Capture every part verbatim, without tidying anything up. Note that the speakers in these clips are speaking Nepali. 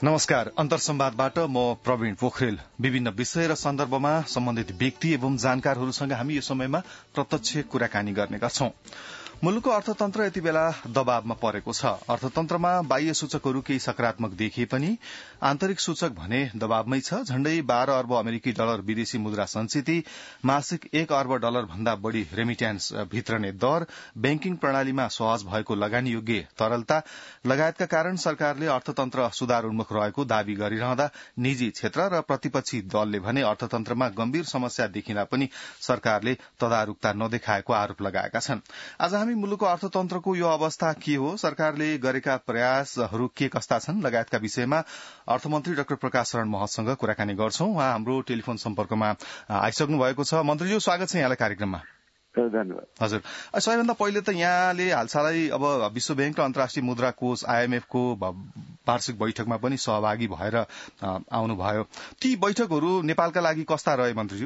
नमस्कार। अन्तर्संवादबाट म प्रवीण पोखरेल। विभिन्न विषय र सन्दर्भमा सम्बन्धित व्यक्ति एवं जानकारहरूसँग हामी यो समयमा प्रत्यक्ष कुराकानी गर्ने गर्छौं। मुलुकको अर्थतन्त्र यति बेला दबावमा परेको छ। अर्थतन्त्रमा बाह्य सूचकहरू केही सकारात्मक देखिए पनि आन्तरिक सूचक भने दबावमै छ। झण्डै बाह्र अर्ब अमेरिकी डलर विदेशी मुद्रा संचिति, मासिक एक अर्ब डलर भन्दा बढ़ी रेमिट्यान्स भित्रने दर, ब्याङ्किङ प्रणालीमा सहज भएको लगानी योग्य तरलता लगायतका कारण सरकारले अर्थतन्त्र सुधार उन्मुख रहेको दावी गरिरहँदा निजी क्षेत्र र प्रतिपक्षी दलले भने अर्थतन्त्रमा गम्भीर समस्या देखिँदा पनि सरकारले तदारुकता नदेखाएको आरोप लगाएका छन्। आज हामी मुलुकको अर्थतन्त्रको यो अवस्था के हो, सरकारले गरेका प्रयासहरू के कस्ता छन् लगायतका विषयमा अर्थमन्त्री डाक्टर प्रकाश शरण महतसँग कुराकानी गर्छौं। उहाँ हाम्रो टेलिफोन सम्पर्कमा आइसक्नु भएको छ। मन्त्रीज्यू, स्वागत छ यहाँलाई कार्यक्रममा। धन्यवाद। हजुर, सबैभन्दा पहिले त यहाँले हालसालै अब विश्व ब्याङ्क र अन्तर्राष्ट्रिय मुद्रा कोष आइएमएफ को वार्षिक बैठकमा पनि सहभागी भएर आउनुभयो। ती बैठकहरू नेपालका लागि कस्ता रहे मन्त्रीज्यू?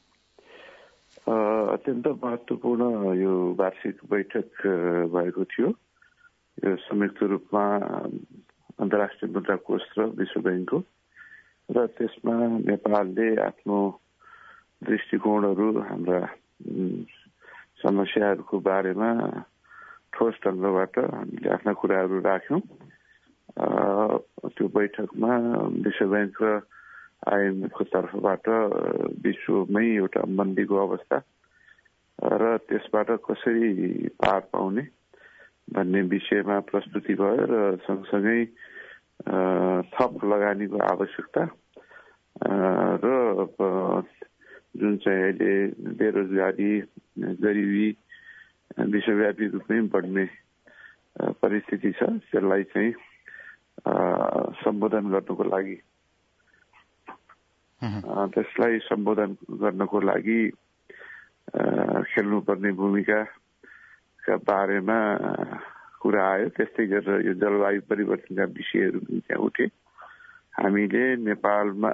अत्यन्त महत्वपूर्ण यो वार्षिक बैठक भएको थियो। यो संयुक्त रूपमा अन्तर्राष्ट्रिय मुद्रा कोष र विश्व ब्याङ्कको, र त्यसमा नेपालले आफ्नो दृष्टिकोणहरू, हाम्रा समस्याहरूको बारेमा ठोस ढङ्गबाट हामीले आफ्ना कुराहरू राख्यौं। त्यो बैठकमा विश्व ब्याङ्क र आइएमएफको तर्फबाट विश्वमै एउटा मन्दीको अवस्था र त्यसबाट कसरी पार पाउने भन्ने विषयमा प्रस्तुति भयो र सँगसँगै थप लगानीको आवश्यकता र जुन चाहिँ अहिले बेरोजगारी, गरिबी विश्वव्यापी रूपमै बढ्ने परिस्थिति छ, त्यसलाई चाहिँ सम्बोधन गर्नको लागि त्यसलाई सम्बोधन गर्नको लागि खेल्नुपर्ने भूमिकाका बारेमा कुरा आयो। त्यस्तै गरेर यो जलवायु परिवर्तनका विषयहरू पनि त्यहाँ उठे। हामीले नेपालमा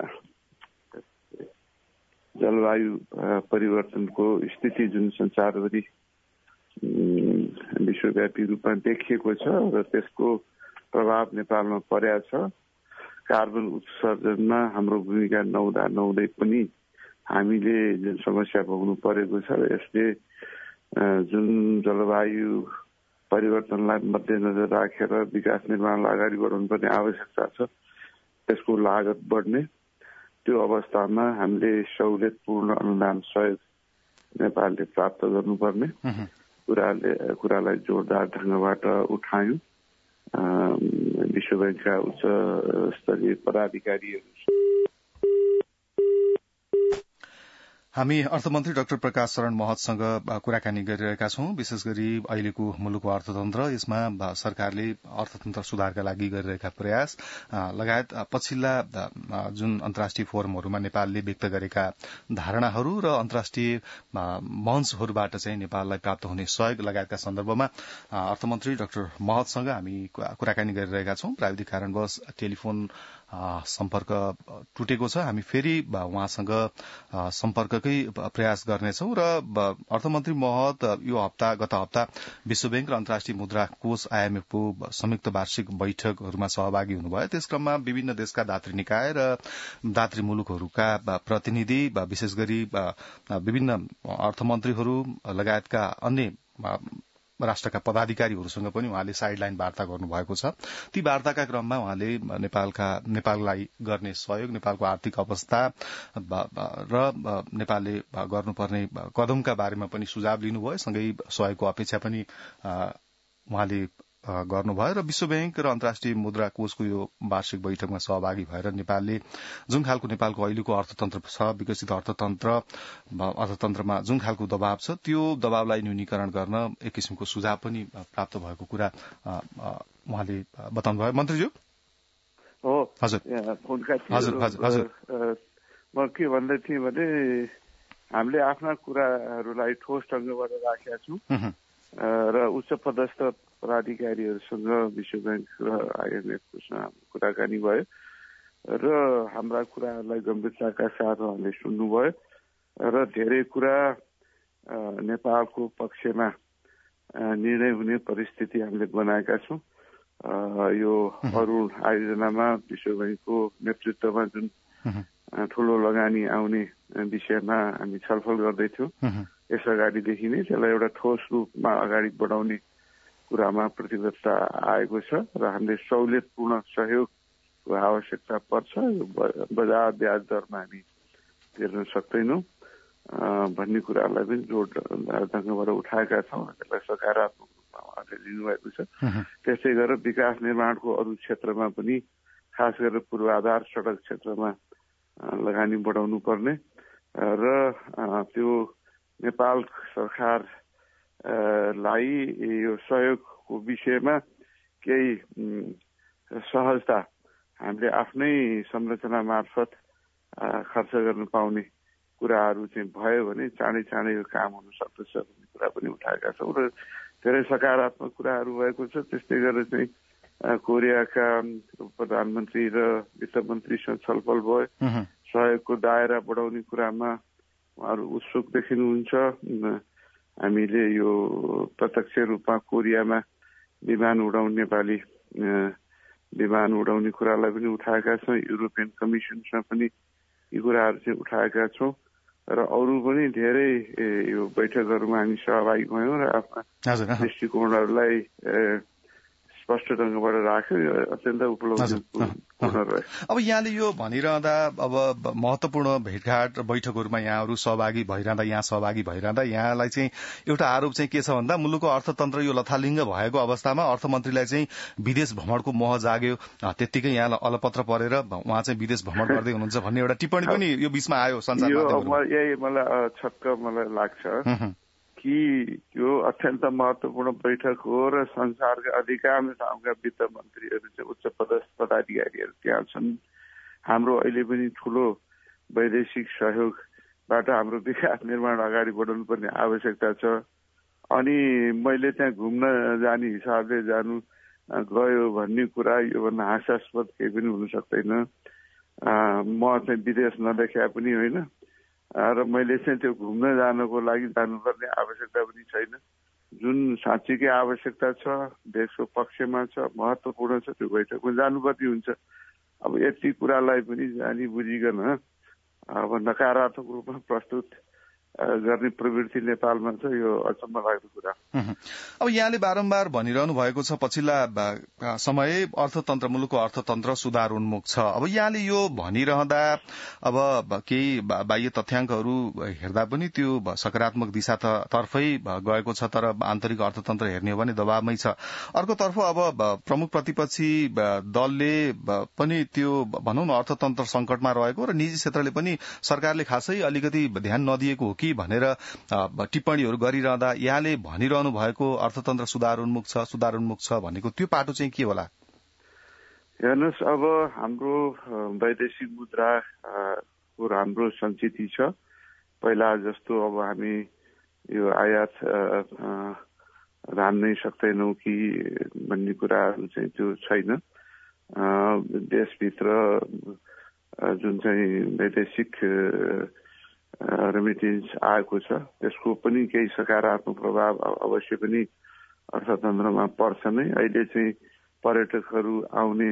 जलवायु परिवर्तनको स्थिति जुन संसारभरि विश्वव्यापी रूपमा देखिएको छ र त्यसको प्रभाव नेपालमा परेको छ। कार्बन उत्सर्जनमा हाम्रो भूमिका नहुँदा नहुँदै पनि हामीले जुन समस्या भोग्नु परेको छ, यसले जुन जलवायु परिवर्तनलाई मध्यनजर राखेर विकास निर्माणलाई अगाडि बढाउनुपर्ने आवश्यकता छ, त्यसको लागत बढ्ने। त्यो अवस्थामा हामीले सहुलियतपूर्ण अनुदान सहयोग नेपालले प्राप्त गर्नुपर्ने कुराले कुरालाई जोरदार ढङ्गबाट उठायौं। विश्व ब्याङ्कका उच्च स्तरीय पदाधिकारीहरू हामी अर्थमन्त्री डाक्टर प्रकाश शरण महतसँग कुराकानी गरिरहेका छौं। विशेष गरी अहिलेको मुलुकको अर्थतन्त्र, यसमा सरकारले अर्थतन्त्र सुधारका लागि गरिरहेका प्रयास लगायत पछिल्ला जुन अन्तर्राष्ट्रिय फोरमहरूमा नेपालले व्यक्त गरेका धारणाहरू र अन्तर्राष्ट्रिय मञ्चहरूबाट चाहिँ नेपाललाई प्राप्त हुने सहयोग लगायतका सन्दर्भमा अर्थमन्त्री डाक्टर महतसँग हामी कुराकानी गरिरहेका छौं। प्राविधिक कारणवश टेलिफोन सम्पर्क टुटेको छ। हामी फेरि उहाँसँग सम्पर्ककै प्रयास गर्नेछौं र अर्थमन्त्री महत यो हप्ता गत हप्ता विश्व ब्याङ्क र अन्तर्राष्ट्रिय मुद्रा कोष आइएमएफको संयुक्त वार्षिक बैठकहरूमा सहभागी हुनुभयो। त्यस क्रममा विभिन्न देशका दात्री निकाय र दात्री मुलुकहरूका प्रतिनिधि, विशेष गरी विभिन्न अर्थमन्त्रीहरू लगायतका अन्य राष्ट्रका पदाधिकारीहरूसँग पनि उहाँले साइडलाइन वार्ता गर्नुभएको छ। ती वार्ताका क्रममा उहाँले नेपालका नेपाललाई गर्ने सहयोग, नेपालको आर्थिक अवस्था र नेपालले गर्नुपर्ने कदमका बारेमा पनि सुझाव लिनुभयो। सँगै सहयोगको अपेक्षा पनि उहाँले गर्नुभयो र विश्व ब्याङ्क र अन्तर्राष्ट्रिय मुद्रा कोषको यो वार्षिक बैठकमा सहभागी भएर नेपालले जुन खालको नेपालको अहिलेको अर्थतन्त्र छ, विकसित अर्थतन्त्र अर्थतन्त्रमा जुन खालको दबाव छ, त्यो दबावलाई न्यूनीकरण गर्न एक किसिमको सुझाव पनि प्राप्त भएको कुरा उहाँले बताउनु भयो। मन्त्रीज्यू हो, हजुर हजुर हजुर म के भन्दै थिएँ भने हामीले आफ्ना कुराहरूलाई ठोस ढङ्गबाट राखेका छौँ र उच्च पदस्थ पदाधिकारीहरूसँग विश्व ब्याङ्क र आइएमएफसँग कुराकानी भयो र हाम्रा कुराहरूलाई गम्भीरताका साथ उहाँले सुन्नुभयो र धेरै कुरा नेपालको पक्षमा निर्णय हुने परिस्थिति हामीले बनाएका छौँ। यो अरुण आयोजनामा विश्व बैंकको नेतृत्वमा जुन ठूलो लगानी आउने विषयमा हामी छलफल गर्दैथ्यौँ। यस अगाडिदेखि नै त्यसलाई एउटा ठोस रूपमा अगाडि बढाउने कुरामा प्रतिबद्धता आएको छ र हामीले सहुलियतपूर्ण सहयोगको आवश्यकता पर्छ। बजार ब्याज दरमा हामी तिर्न सक्दैनौँ भन्ने कुरालाई पनि जोड ढङ्गबाट उठाएका छौँ। त्यसलाई सकारात्मक रूपमा उहाँले लिनुभएको छ। त्यसै गरेर विकास निर्माणको अरू क्षेत्रमा पनि खास गरेर पूर्वाधार सडक क्षेत्रमा लगानी बढाउनु पर्ने र त्यो नेपाल सरकारलाई यो सहयोगको विषयमा केही सहजता हामीले आफ्नै संरचना मार्फत खर्च गर्न पाउने कुराहरू चाहिँ भयो भने चाँडै चाँडै यो काम हुन सक्दछ भन्ने कुरा पनि उठाएका छौँ र धेरै सकारात्मक कुराहरू भएको छ। त्यस्तै गरेर चाहिँ कोरियाका प्रधानमन्त्री र वित्त मन्त्रीसँग छलफल भयो। सहयोगको दायरा बढाउने कुरामा उहाँहरू उत्सुक देखिनुहुन्छ। हामीले यो प्रत्यक्ष रूपमा कोरियामा विमान उडाउने नेपाली विमान उडाउने कुरालाई पनि उठाएका छौँ। युरोपियन कमिसनसँग पनि यी कुराहरू चाहिँ उठाएका छौँ र अरू पनि धेरै यो बैठकहरूमा हामी सहभागी भयौँ र आफ्ना दृष्टिकोणहरूलाई स्पष्ट ढङ्गबाट राख्यो। अत्यन्त उपलब्धिपूर्ण रह्यो। अब यहाँले यो भनिरहँदा अब महत्वपूर्ण भेटघाट र बैठकहरूमा यहाँहरू सहभागी भइरहँदा यहाँ सहभागी भइरहँदा यहाँलाई चाहिँ एउटा आरोप चाहिँ के छ भन्दा मुलुकको अर्थतन्त्र यो लथालिङ्ग भएको अवस्थामा अर्थमन्त्रीलाई चाहिँ विदेश भ्रमणको मोह जाग्यो, त्यत्तिकै यहाँ अलपत्र परेर उहाँ चाहिँ विदेश भ्रमण गर्दै हुनुहुन्छ भन्ने एउटा टिप्पणी पनि यो बीचमा आयो सञ्चार माध्यममा। यही मलाई छक्क मलाई लाग्छ कि यो अत्यन्त महत्वपूर्ण बैठक हो र संसारका अधिकांश ठाउँका वित्त मन्त्रीहरू चाहिँ उच्च पदस्थ पदाधिकारीहरू त्यहाँ छन्। हाम्रो अहिले पनि ठूलो वैदेशिक सहयोगबाट हाम्रो विकास निर्माण अगाडि बढाउनु पर्ने आवश्यकता छ। अनि मैले त्यहाँ घुम्न जाने हिसाबले जानु गयो भन्ने कुरा योभन्दा हास्यास्पद केही पनि हुन सक्दैन। म चाहिँ विदेश नदेखा पनि होइन र मैले चाहिँ त्यो घुम्न जानको लागि जानुपर्ने आवश्यकता पनि छैन। जुन साँच्चीकै आवश्यकता छ, देशको पक्षमा छ, महत्वपूर्ण छ, त्यो बैठकमा जानुपर्ने हुन्छ। अब यति कुरालाई पनि जानी बुझिकन अब नकारात्मक रूपमा प्रस्तुत गर्ने प्रवृत्ति नेपालमा छ, यो अचम्म लाग्दो कुरा। अब यहाँले बारम्बार भनिरहनु भएको छ पछिल्ला समय अर्थतन्त्र मुलुकको अर्थतन्त्र सुधार उन्मुख छ। अब यहाँले यो भनिरहँदा अब केही बाह्य तथ्याङ्कहरू हेर्दा पनि त्यो सकारात्मक दिशातर्फै गएको छ, तर आन्तरिक अर्थतन्त्र हेर्ने हो भने दबावमै छ। अर्कोतर्फ अब प्रमुख प्रतिपक्षी दलले पनि त्यो भनौँ न अर्थतन्त्र संकटमा रहेको र निजी क्षेत्रले पनि सरकारले खासै अलिकति ध्यान नदिएको हो कि भनेर टिप्पणीहरू गरिरहँदा यहाँले भनिरहनु भएको अर्थतन्त्र सुधार उन्मुख छ सुधार उन्मुख छ भनेको त्यो पाटो चाहिँ के होला? हेर्नुहोस्, अब हाम्रो वैदेशिक मुद्राको राम्रो सञ्चित छ। पहिला जस्तो अब हामी यो आयात रान्नै सक्दैनौँ कि भन्ने कुराहरू चाहिँ त्यो छैन। देशभित्र जुन चाहिँ वैदेशिक रेमिटेन्स आएको छ त्यसको पनि केही सकारात्मक प्रभाव अवश्य पनि अर्थतन्त्रमा पर्छ नै। अहिले चाहिँ पर्यटकहरू आउने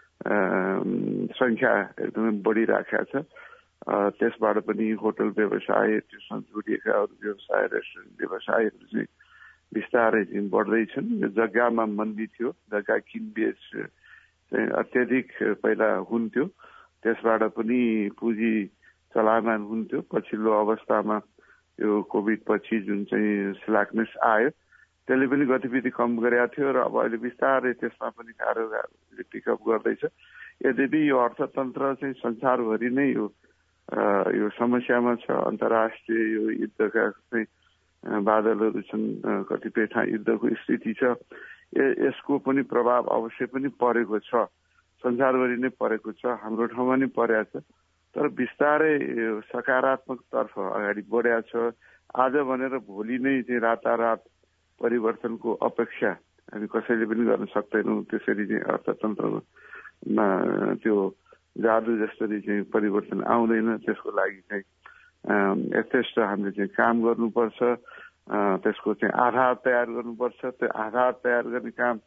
संख्या एकदमै बढिराखेको छ। त्यसबाट पनि होटल व्यवसाय, त्योसँग जोडिएका अरू व्यवसाय, रेस्टुरेन्ट व्यवसायहरू चाहिँ बिस्तारै चाहिँ बढ्दैछन्। यो जग्गामा मन्दी थियो, जग्गा किनबेच चाहिँ अत्यधिक पहिला हुन्थ्यो, त्यसबाट पनि पुँजी चलायमान हुन्थ्यो। पछिल्लो अवस्थामा यो कोभिड पछि जुन चाहिँ स्ल्याकनेस आयो त्यसले पनि गतिविधि कम गरेको थियो र अब अहिले बिस्तारै त्यसमा पनि कारोबारले पिकअप गर्दैछ। यद्यपि यो अर्थतन्त्र चाहिँ संसारभरि नै यो यो समस्यामा छ। अन्तर्राष्ट्रिय यो युद्धका चाहिँ बादलहरू छन्, कतिपय ठाउँ युद्धको स्थिति छ। यसको पनि प्रभाव अवश्य पनि परेको छ, संसारभरि नै परेको छ, हाम्रो ठाउँमा नै परेको छ। तर बिस्तारै सकारात्मक तर्फ अगाडि बढेको छ। आज भनेर भोलि नै चाहिँ रातारात परिवर्तनको अपेक्षा हामी कसैले पनि गर्न सक्दैनौँ। त्यसरी चाहिँ अर्थतन्त्रमा त्यो जादु जसरी चाहिँ परिवर्तन आउँदैन। त्यसको लागि चाहिँ यथेष्ट हामीले चाहिँ काम गर्नुपर्छ, त्यसको चाहिँ आधार तयार गर्नुपर्छ। त्यो आधार तयार गर्ने काम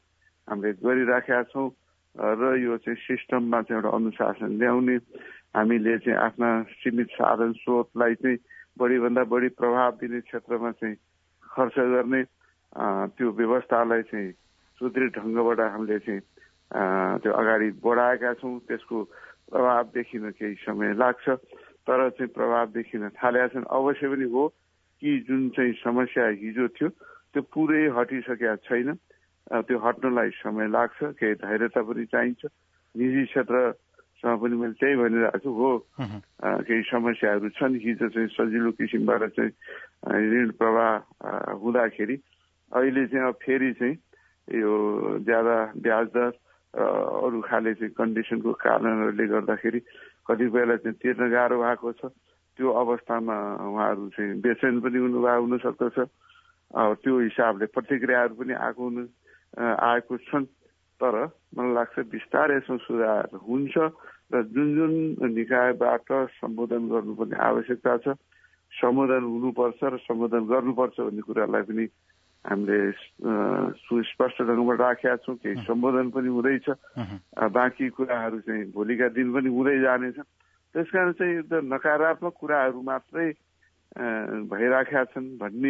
हामीले गरिराखेका छौँ र यो चाहिँ सिस्टममा चाहिँ एउटा अनुशासन ल्याउने, हामीले चाहिँ आफ्ना सीमित साधन स्रोतलाई चाहिँ बढीभन्दा बढी प्रभाव दिने क्षेत्रमा चाहिँ खर्च गर्ने, त्यो व्यवस्थालाई चाहिँ सुदृढ ढङ्गबाट हामीले चाहिँ त्यो अगाडि बढाएका छौँ। त्यसको प्रभाव देखिन केही समय लाग्छ, तर चाहिँ प्रभाव देखिन थालेका छन्। अवश्य पनि हो कि जुन चाहिँ समस्या हिजो थियो त्यो पुरै हटिसकेका छैन, त्यो हट्नलाई समय लाग्छ, केही धैर्यता पनि चाहिन्छ। निजी क्षेत्रसँग पनि मैले त्यही भनिरहेको छु, हो केही समस्याहरू छन्। हिजो चाहिँ सजिलो किसिमबाट चाहिँ ऋण प्रवाह हुँदाखेरि अहिले चाहिँ अब फेरि चाहिँ यो ज्यादा ब्याज दर अरू खाले चाहिँ कन्डिसनको कारणहरूले गर्दाखेरि कतिपयलाई चाहिँ तिर्न गाह्रो भएको छ। त्यो अवस्थामा उहाँहरू चाहिँ बेचैन पनि हुनुभएको हुन सक्दछ। त्यो हिसाबले प्रतिक्रियाहरू पनि आएको हुनु आएको छन्। तर मलाई लाग्छ बिस्तारै यसमा सुधार हुन्छ र जुन जुन निकायबाट सम्बोधन गर्नुपर्ने आवश्यकता छ, सम्बोधन हुनुपर्छ र सम्बोधन गर्नुपर्छ भन्ने कुरालाई पनि हामीले सुस्पष्ट ढङ्गबाट राखेका छौँ। केही सम्बोधन पनि हुँदैछ, बाँकी कुराहरू चाहिँ भोलिका दिन पनि हुँदै जानेछन्। त्यसकारण चाहिँ एकदम नकारात्मक कुराहरू मात्रै भइराखेका छन् भन्ने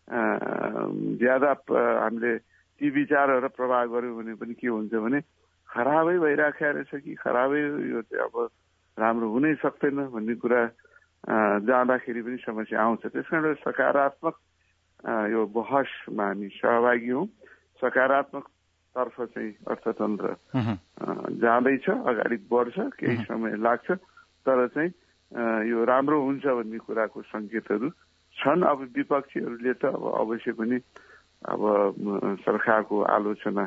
ज्यादा हामीले ती विचारहरू प्रभाव गर्यो भने पनि के हुन्छ भने खराबै भइराखेको रहेछ कि खराबै यो चाहिँ अब राम्रो हुनै सक्दैन भन्ने कुरा जाँदाखेरि पनि समस्या आउँछ। त्यसकारण सकारात्मक यो बहसमा हामी सहभागी हौँ। सकारात्मक तर्फ चाहिँ अर्थतन्त्र जाँदैछ, अगाडि बढ्छ, केही समय लाग्छ, तर चाहिँ यो राम्रो हुन्छ भन्ने कुराको सङ्केतहरू छन्। अब विपक्षीहरूले त अब अवश्य पनि अब सरकारको आलोचना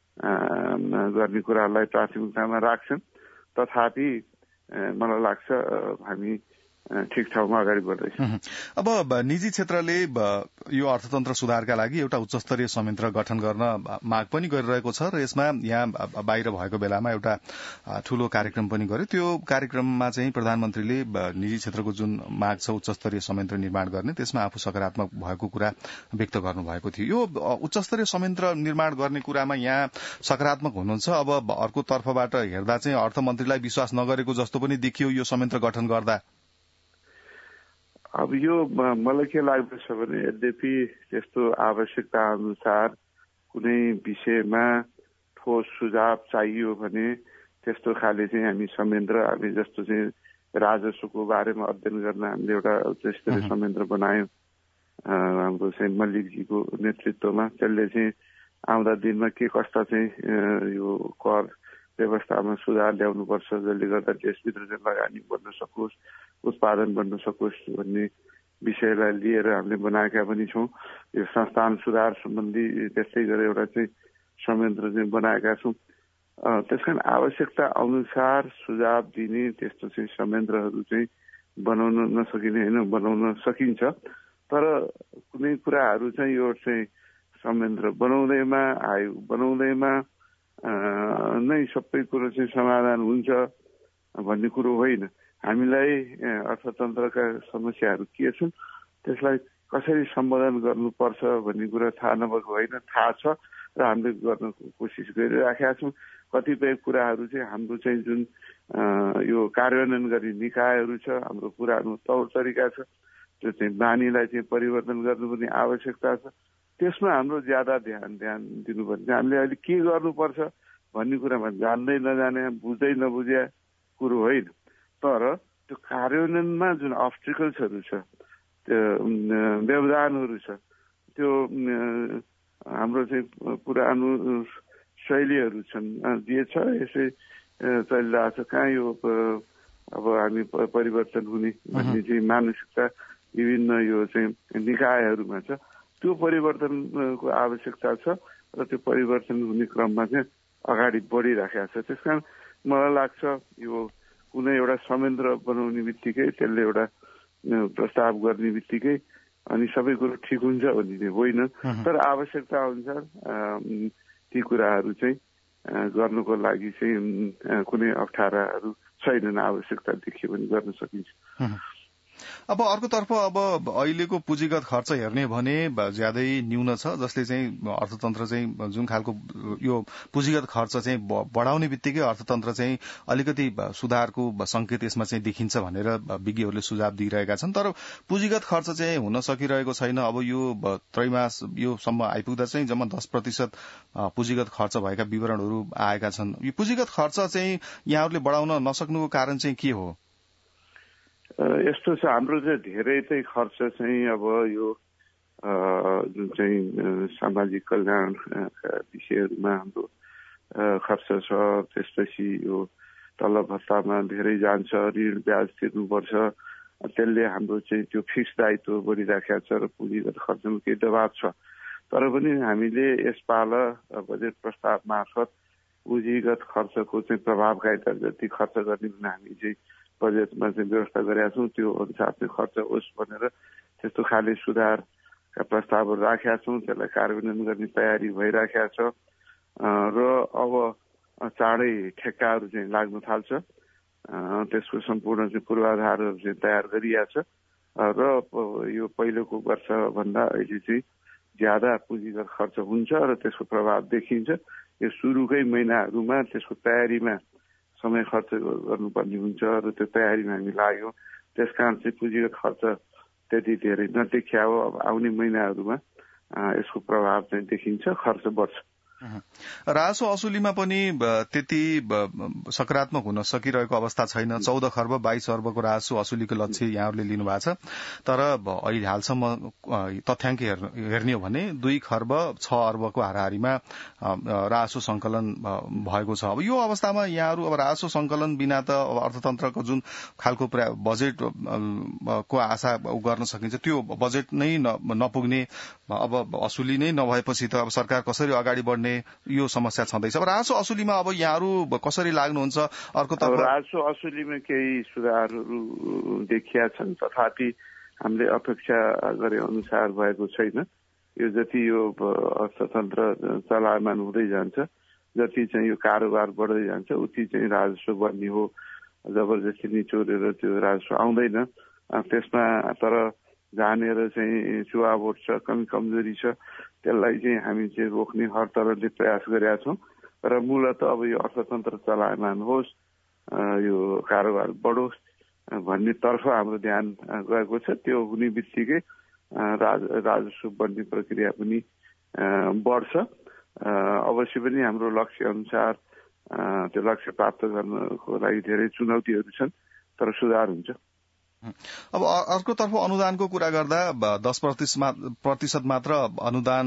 गर्ने कुरालाई प्राथमिकतामा राख्छन्। तथापि मलाई लाग्छ हामी ठिक ठाउँमा अगाडि बढ्दैछ। अब निजी क्षेत्रले यो अर्थतन्त्र सुधारका लागि एउटा उच्चस्तरीय संयन्त्र गठन गर्न माग पनि गरिरहेको छ र यसमा यहाँ बाहिर भएको बेलामा एउटा ठूलो कार्यक्रम पनि गर्यो। त्यो कार्यक्रममा चाहिँ प्रधानमन्त्रीले निजी क्षेत्रको जुन माग छ उच्चस्तरीय संयन्त्र निर्माण गर्ने, त्यसमा आफू सकारात्मक भएको कुरा व्यक्त गर्नुभएको थियो। यो उच्चस्तरीय संयन्त्र निर्माण गर्ने कुरामा यहाँ सकारात्मक हुनुहुन्छ। अब अर्को तर्फबाट हेर्दा चाहिँ अर्थमन्त्रीलाई विश्वास नगरेको जस्तो पनि देखियो यो संयन्त्र गठन गर्दा। अब यो मलाई के लाग्दछ भने यद्यपि त्यस्तो आवश्यकता अनुसार कुनै विषयमा ठोस सुझाव चाहियो भने त्यस्तो खाले चाहिँ हामी संयन्त्र, हामी जस्तो चाहिँ राजस्वको बारेमा अध्ययन गर्न हामीले एउटा उच्चस्तरीय संयन्त्र बनायौँ हाम्रो चाहिँ मल्लिकजीको नेतृत्वमा। त्यसले चाहिँ आउँदा दिनमा के कस्ता चाहिँ यो कर व्यवस्थामा सुधार ल्याउनुपर्छ जसले गर्दा देशभित्र चाहिँ लगानी बढ्न सकोस्, उत्पादन बढ्न सकोस् भन्ने विषयलाई लिएर हामीले बनाएका पनि छौँ। यो संस्थान सुधार सम्बन्धी त्यस्तै गरेर एउटा चाहिँ संयन्त्र चाहिँ बनाएका छौँ। त्यसकारण आवश्यकता अनुसार सुझाव दिने त्यस्तो चाहिँ संयन्त्रहरू चाहिँ बनाउन नसकिने होइन, बनाउन सकिन्छ। तर कुनै कुराहरू चाहिँ यो चाहिँ संयन्त्र बनाउँदैमा आयो बनाउँदैमा नै सबै कुरो चाहिँ समाधान हुन्छ भन्ने कुरो होइन। हामीलाई अर्थतन्त्रका समस्याहरू के छन् त्यसलाई कसरी सम्बोधन गर्नुपर्छ भन्ने कुरा थाहा नभएको होइन, थाहा छ र हामीले गर्न कोसिस गरिराखेका छौँ। कतिपय कुराहरू चाहिँ हाम्रो चाहिँ जुन यो कार्यान्वयन गर्ने निकायहरू छ, हाम्रो पुरानो तौर तरिका छ, त्यो चाहिँ बानीलाई चाहिँ परिवर्तन गर्नुपर्ने आवश्यकता छ। त्यसमा हाम्रो ज्यादा ध्यान ध्यान दिनुपर्छ। हामीले अहिले के गर्नुपर्छ भन्ने कुरामा जान्दै नजाने, बुझ्दै नबुझ्या कुरो होइन, तर त्यो कार्यान्वयनमा जुन अब्स्टिकल्सहरू छ, त्यो व्यवधानहरू छ, त्यो हाम्रो चाहिँ पुरानो शैलीहरू छन्, जे छ यसै चलिरहेको छ। कहाँ यो अब हामी परिवर्तन हुने भन्ने चाहिँ मानसिकता विभिन्न यो चाहिँ निकायहरूमा छ। त्यो परिवर्तनको आवश्यकता छ र त्यो परिवर्तन हुने क्रममा चाहिँ अगाडि बढिराखेको छ। त्यसकारण मलाई लाग्छ यो कुनै एउटा संयन्त्र बनाउने बित्तिकै त्यसले एउटा प्रस्ताव गर्ने बित्तिकै अनि सबै कुरो ठिक हुन्छ भन्ने होइन, तर आवश्यकता अनुसार ती कुराहरू चाहिँ गर्नुको लागि चाहिँ कुनै अप्ठ्याराहरू छैनन्। आवश्यकता देखियो भने गर्न सकिन्छ। अब अर्कोतर्फ अब अहिलेको पुँजीगत खर्च हेर्ने भने ज्यादै न्यून छ, जसले चाहिँ अर्थतन्त्र चाहिँ जुन खालको यो पुँजीगत खर्च चाहिँ बढाउने बित्तिकै अर्थतन्त्र चाहिँ अलिकति सुधारको संकेत यसमा चाहिँ देखिन्छ भनेर विज्ञहरूले सुझाव दिइरहेका छन्। तर पुँजीगत खर्च चाहिँ हुन सकिरहेको छैन। अब यो त्रैमास यो सम्म आइपुग्दा चाहिँ जम्मा दस प्रतिशत पुँजीगत खर्च भएका विवरणहरू आएका छन्। यो पुँजीगत खर्च चाहिँ यहाँहरूले बढाउन नसक्नुको कारण चाहिँ के हो? यस्तो छ, हाम्रो चाहिँ धेरै चाहिँ खर्च चाहिँ अब यो जुन चाहिँ सामाजिक कल्याणका विषयहरूमा हाम्रो खर्च छ। त्यसपछि यो तलब भत्तामा धेरै जान्छ, ऋण ब्याज तिर्नुपर्छ, त्यसले हाम्रो चाहिँ त्यो फिक्स दायित्व बढिराखेको छ र पुँजीगत खर्चमा केही दबाव छ। तर पनि हामीले यसपाल बजेट प्रस्ताव मार्फत पुँजीगत खर्चको चाहिँ प्रभावकारिता जति खर्च गर्ने हामी चाहिँ बजेटमा चाहिँ व्यवस्था गरेका छौँ, त्यो अनुसार चाहिँ खर्च होस् भनेर त्यस्तो खाले सुधारका प्रस्तावहरू राखेका छौँ। त्यसलाई कार्यान्वयन गर्ने तयारी भइराखेका छ र अब चाँडै ठेक्काहरू चाहिँ लाग्न थाल्छ। त्यसको सम्पूर्ण चाहिँ पूर्वाधारहरू चाहिँ तयार गरिएको छ र यो पहिलोको वर्षभन्दा अहिले चाहिँ ज्यादा पुँजीगत खर्च हुन्छ र त्यसको प्रभाव देखिन्छ। यो सुरुकै महिनाहरूमा त्यसको तयारीमा समय खर्च गर्नुपर्ने हुन्छ र त्यो तयारीमा हामी लाग्यौँ। त्यस कारण चाहिँ पुँजीगत खर्च त्यति धेरै नदेखिया हो। अब आउने महिनाहरूमा यसको प्रभाव चाहिँ देखिन्छ, खर्च बढ्छ। राजस्व असुलीमा पनि त्यति सकारात्मक हुन सकिरहेको अवस्था छैन। चौध खर्ब बाइस अर्बको राजस्व असुलीको लक्ष्य यहाँहरूले लिनु भएको छ। तर अहिले हालसम्म तथ्याङ्क हेर्ने हो भने दुई खर्ब छ अर्बको हाराहारीमा राजस्व संकलन भएको छ। अब यो अवस्थामा यहाँहरू अब राजस्व संकलन बिना त अब अर्थतन्त्रको जुन खालको बजेट को आशा गर्न सकिन्छ त्यो बजेट नै नपुग्ने, अब असुली नै नभएपछि त अब सरकार कसरी अगाडि बढ्ने यो समस्या छँदैछ। अब राजस्व असुलीमा अब यहाँहरू कसरी लाग्नुहुन्छ? अर्कोतर्फ राजस्व असुलीमा केही सुधारहरू देखिया छन्, तथापि हामीले अपेक्षा गरे अनुसार भएको छैन। यो जति यो अर्थतन्त्र चलायमान हुँदै जान्छ, जति चाहिँ यो कारोबार बढ्दै जान्छ, उति चाहिँ राजस्व बढ्ने हो। जबरजस्ती निचोरेर त्यो राजस्व आउँदैन। त्यसमा तर जानेर चाहिँ चुहावट छ, कमी कमजोरी छ, त्यसलाई चाहिँ हामी चाहिँ रोक्ने हर तरहले प्रयास गरेका छौँ। र मूलत अब यो अर्थतन्त्र चलायमान होस्, यो कारोबार बढोस् भन्नेतर्फ हाम्रो ध्यान गएको छ। त्यो हुने बित्तिकै राज राजस्व बढ्ने प्रक्रिया पनि बढ्छ। अवश्य पनि हाम्रो लक्ष्य अनुसार त्यो लक्ष्य प्राप्त गर्नको लागि धेरै चुनौतीहरू छन्, तर सुधार हुन्छ। अब अर्कोतर्फ अनुदानको कुरा गर्दा दस प्रतिशत मात्र अनुदान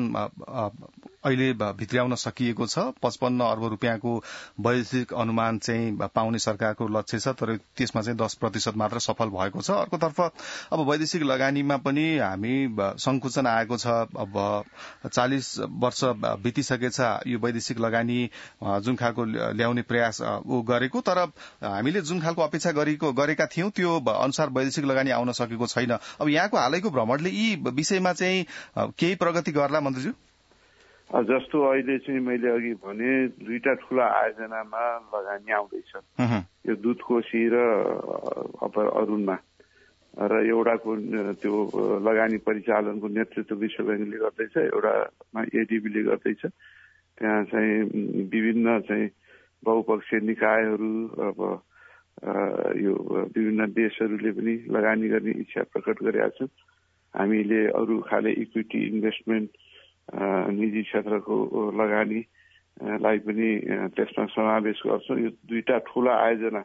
अहिले भित्र्याउन सकिएको छ। पचपन्न अर्ब रुपियाँको वैदेशिक अनुमान चाहिँ पाउने सरकारको लक्ष्य छ, तर त्यसमा चाहिँ दस प्रतिशत मात्र सफल भएको छ। अर्कोतर्फ अब वैदेशिक लगानीमा पनि हामी संकुचन आएको छ। अब चालिस वर्ष बितिसकेछ यो वैदेशिक लगानी जुन खालको ल्याउने प्रयास गरेको, तर हामीले जुन खालको अपेक्षा गरेको गरेका थियौं त्यो अनुसार वैदेशिक लगानी आउन सकेको छैन। अब यहाँको हालैको भ्रमणले यी विषयमा चाहिँ केही प्रगति गर्ला मन्त्रीज्यू? जस्तो अहिले चाहिँ मैले अघि भने दुईटा ठूला आयोजनामा लगानी आउँदैछ, यो दुधकोशी र अरूणमा, र एउटाको त्यो लगानी परिचालनको नेतृत्व विश्व ब्याङ्कले गर्दैछ, एउटामा एडिबीले गर्दैछ। त्यहाँ चाहिँ विभिन्न चाहिँ बहुपक्षीय निकायहरू, अब यो विभिन्न देशहरूले पनि लगानी गर्ने इच्छा प्रकट गरेका छन्। हामीले अरू खाले इक्विटी इन्भेस्टमेन्ट, निजी क्षेत्रको लगानीलाई पनि त्यसमा समावेश गर्छौँ। यो दुईटा ठूला आयोजना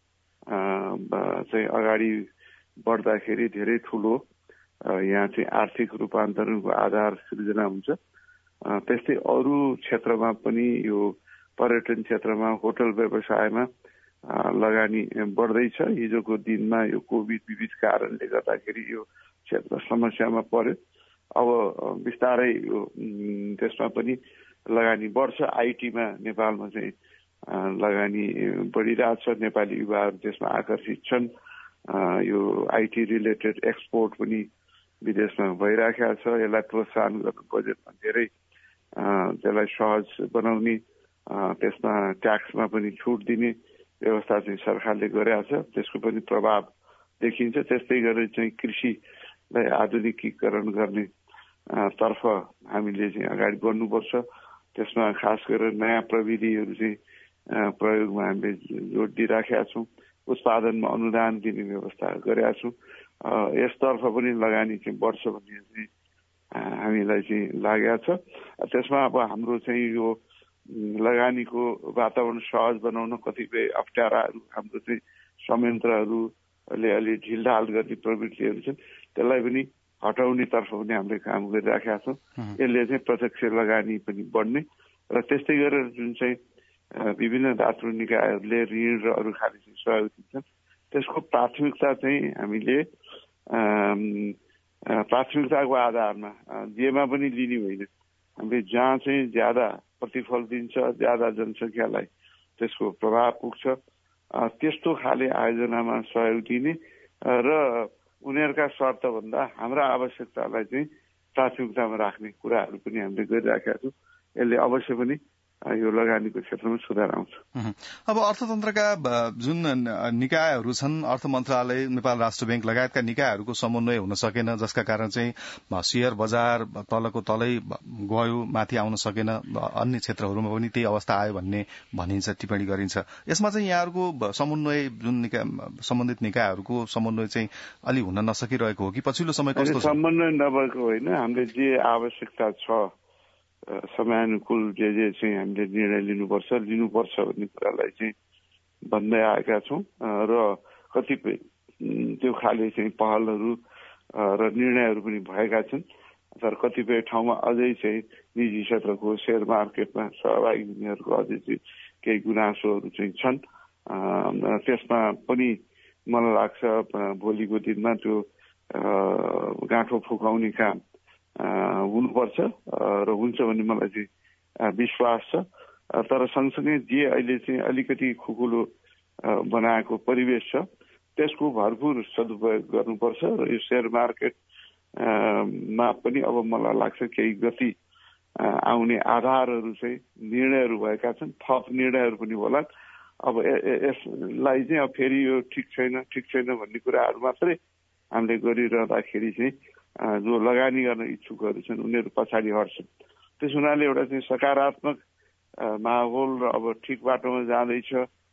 चाहिँ अगाडि बढ्दाखेरि धेरै ठूलो यहाँ चाहिँ आर्थिक रूपान्तरणको आधार सृजना हुन्छ। त्यस्तै अरू क्षेत्रमा पनि यो पर्यटन क्षेत्रमा, होटल व्यवसायमा लगानी बढ्दैछ। हिजोको दिनमा यो कोभिड विविध कारणले गर्दाखेरि यो क्षेत्र समस्यामा पर्यो। अब बिस्तारै यो त्यसमा पनि लगानी बढ्छ। आइटीमा नेपालमा चाहिँ लगानी बढिरहेछ, नेपाली युवाहरू त्यसमा आकर्षित छन्। यो आइटी रिलेटेड एक्सपोर्ट पनि विदेशमा भइरहेको छ। यसलाई प्रोत्साहन गर्नु बजेटमा धेरै त्यसलाई सहज बनाउने, त्यसमा ट्याक्समा पनि छुट दिने व्यवस्था चाहिँ सरकारले गरेको छ। त्यसको पनि प्रभाव देखिन्छ। त्यस्तै गरेर चाहिँ कृषिलाई आधुनिकीकरण गर्ने तर्फ हामीले चाहिँ अगाडि बढ्नुपर्छ। त्यसमा खास गरेर नयाँ प्रविधिहरू चाहिँ प्रयोगमा हामीले जोड दिइराखेका छौँ। उत्पादनमा अनुदान दिने व्यवस्था गरेका छौँ। यसतर्फ पनि लगानी चाहिँ बढ्छ भन्ने चाहिँ हामीलाई चाहिँ लागेको छ। त्यसमा अब हाम्रो चाहिँ यो लगानीको वातावरण सहज बनाउन कतिपय अप्ठ्याराहरू हाम्रो चाहिँ संयन्त्रहरूले अलि ढिलढाल गर्ने प्रवृत्तिहरू छन्, त्यसलाई पनि हटाउने तर्फ पनि हामीले काम गरिराखेका छौँ। यसले चाहिँ प्रत्यक्ष लगानी पनि बढ्ने र त्यस्तै गरेर जुन चाहिँ विभिन्न धातु निकायहरूले ऋण र अरू खाले चाहिँ सहयोग दिन्छन्, त्यसको प्राथमिकता चाहिँ हामीले प्राथमिकताको आधारमा जेमा पनि लिने होइन। हामीले जहाँ चाहिँ ज्यादा प्रतिफल दिन्छ, ज्यादा जनसङ्ख्यालाई त्यसको प्रभाव पुग्छ, त्यस्तो खाले आयोजनामा सहयोग दिने र उनीहरूका शर्तभन्दा हाम्रा आवश्यकतालाई चाहिँ प्राथमिकतामा राख्ने कुराहरू पनि हामीले गरिराखेका छौँ। यसले अवश्य पनि यो लगानीको क्षेत्रमा सुधार आउँछ। अब अर्थतन्त्रका जुन निकायहरू छन्, अर्थ मन्त्रालय, नेपाल राष्ट्र ब्याङ्क लगायतका निकायहरूको समन्वय हुन सकेन, जसका कारण चाहिँ शेयर बजार तलको तलै गयो, माथि आउन सकेन। अन्य क्षेत्रहरूमा पनि त्यही अवस्था आयो भन्ने भनिन्छ, टिप्पणी गरिन्छ। यसमा चाहिँ यहाँहरूको समन्वय, जुन निकाय सम्बन्धित निकायहरूको समन्वय चाहिँ अलि हुन नसकिरहेको हो कि पछिल्लो समय कस्तो छ? समन्वय नभएको होइन, हामीले जे आवश्यकता छ समयानुकूल जे जे चाहिँ हामीले निर्णय लिनुपर्छ लिनुपर्छ भन्ने कुरालाई चाहिँ भन्दै आएका छौँ र कतिपय त्यो खाले चाहिँ पहलहरू र निर्णयहरू पनि भएका छन्। तर कतिपय ठाउँमा अझै चाहिँ निजी क्षेत्रको शेयर मार्केटमा सहभागी हुनेहरूको अझै चाहिँ केही गुनासोहरू चाहिँ छन्। त्यसमा पनि मलाई लाग्छ भोलिको दिनमा त्यो गाँठो फुकाउने काम हुनुपर्छ र हुन्छ भन्ने मलाई चाहिँ विश्वास छ। तर सँगसँगै जे अहिले चाहिँ अलिकति खुकुलो बनाएको परिवेश छ, त्यसको भरपूर सदुपयोग गर्नुपर्छ र यो शेयर मार्केटमा पनि अब मलाई लाग्छ केही गति आउने आधारहरू चाहिँ निर्णयहरू भएका छन्। थप निर्णयहरू पनि होला। अब यसलाई चाहिँ अब फेरि यो ठिक छैन ठिक छैन भन्ने कुराहरू मात्रै हामीले गरिरहँदाखेरि चाहिँ जो लगानी गर्न इच्छुकहरू छन् उनीहरू पछाडि हट्छन्। त्यस हुनाले एउटा चाहिँ सकारात्मक माहौल र अब ठिक बाटोमा जाँदैछ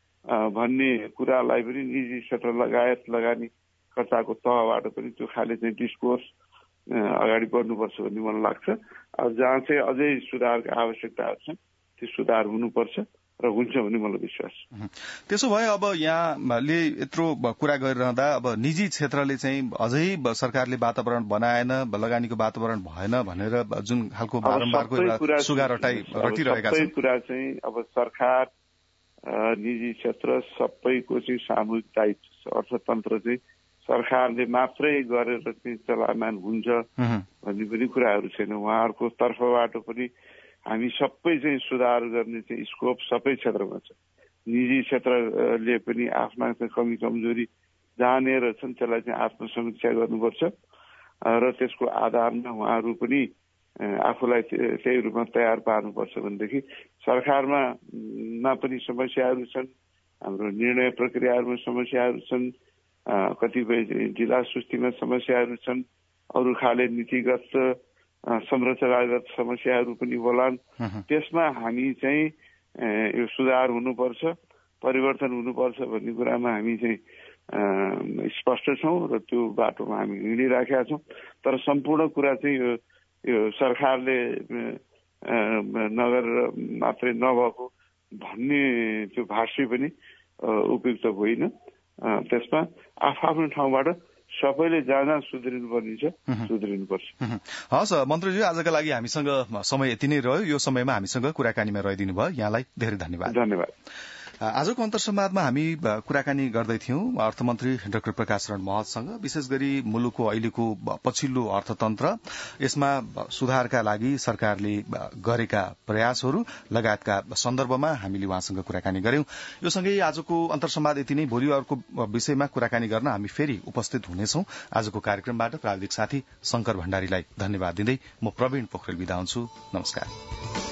भन्ने कुरालाई पनि निजी क्षेत्र लगायत लगानीकर्ताको तहबाट पनि त्यो खाले चाहिँ डिस्कोर्स अगाडि बढ्नुपर्छ भन्ने मलाई लाग्छ। अब जहाँ चाहिँ अझै सुधारका आवश्यकताहरू छन् त्यो सुधार हुनुपर्छ र हुन्छ भन्ने मलाई विश्वास छ। त्यसो भए अब यहाँले यत्रो कुरा गरिरहँदा अब निजी क्षेत्रले चाहिँ अझै सरकारले वातावरण बनाएन, लगानीको वातावरण भएन भनेर जुन खालको बारम्बारको एउटा सुगारटाई रटिरहेका छन्, कुरा चाहिँ अब सरकार, निजी क्षेत्र सबैको चाहिँ सामूहिक दायित्व छ। अर्थतन्त्र चाहिँ सरकारले मात्रै गरेर चाहिँ चलायमान हुन्छ भन्ने पनि कुराहरू छैन। उहाँहरूको तर्फबाट पनि हामी सबै चाहिँ सुधार गर्ने चाहिँ स्कोप सबै क्षेत्रमा छ। निजी क्षेत्रले पनि आफ्ना कमी कमजोरी जानेर छन्, त्यसलाई चाहिँ आत्मसमीक्षा गर्नुपर्छ र त्यसको आधारमा उहाँहरू पनि आफूलाई त्यही रूपमा तयार पार्नुपर्छ। भनेदेखि सरकारमा मा पनि समस्याहरू छन्, हाम्रो निर्णय प्रक्रियाहरूमा समस्याहरू छन्, कतिपय ढिला सुस्तीमा समस्याहरू छन्, अरू खाले नीतिगत संरचनागत समस्याहरू पनि होलान्। त्यसमा हामी चाहिँ यो सुधार हुनुपर्छ, परिवर्तन हुनुपर्छ भन्ने कुरामा हामी चाहिँ स्पष्ट छौँ र त्यो बाटोमा हामी हिँडिराखेका छौँ। तर सम्पूर्ण कुरा चाहिँ यो यो सरकारले नगरेर मात्रै नभएको भन्ने त्यो भाष्य पनि उपयुक्त होइन। त्यसमा आफ्नो ठाउँबाट सबैले जहाँ जहाँ सुध्रिनु पर्ने छ सुध्रिनुपर्छ। हस् मन्त्रीज्यू, आजका लागि हामीसँग समय यति नै रह्यो। यो समयमा हामीसँग कुराकानीमा रहिदिनु भयो, यहाँलाई धेरै धन्यवाद। धन्यवाद। आजको अन्तर्संवादमा हामी कुराकानी गर्दै थियौं अर्थमन्त्री डाक्टर प्रकाश शरण महतसँग, विशेष गरी मुलुकको अहिलेको पछिल्लो अर्थतन्त्र, यसमा सुधारका लागि सरकारले गरेका प्रयासहरू लगायतका सन्दर्भमा हामीले उहाँसँग कुराकानी गर्यौं। यो सँगै आजको अन्तर्संवाद यति नै। भोलि अर्को विषयमा कुराकानी गर्न हामी फेरि उपस्थित हुनेछौं। आजको कार्यक्रमबाट प्राविधिक साथी शंकर भण्डारीलाई धन्यवाद दिँदै म प्रवीण पोखरेल बिदा हुन्छु। नमस्कार।